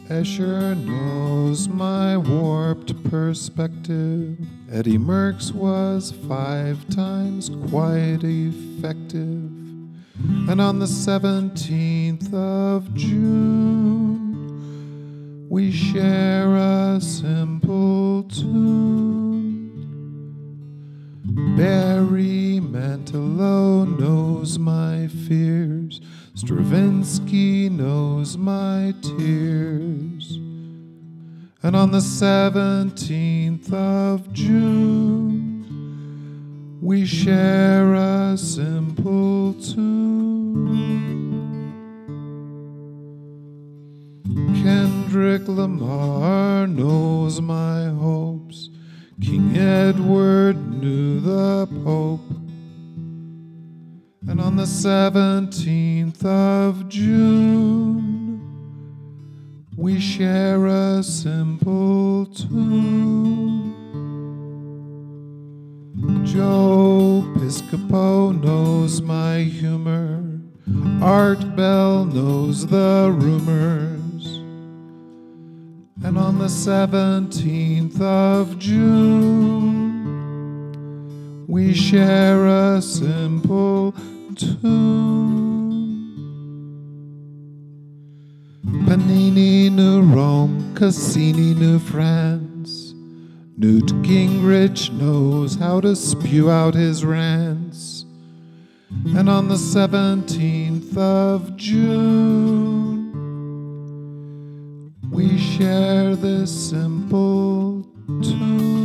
Escher knows my warped perspective. Eddie Merckx was 5 times quite effective. And on the 17th of June, we share a simple tune. Barry Manilow knows my fears. Stravinsky knows my tears. And on the 17th of June, we share a simple tune. Kendrick Lamar knows my hopes. King Edward knew the Pope. And on the 17th of June, we share a simple tune. Joe Piscopo knows my humor. Art Bell knows the rumors. And on the 17th of June, we share a simple tune. Panini knew Rome, Cassini knew France. Newt Gingrich knows how to spew out his rants. And on the 17th of June, we share this simple tune.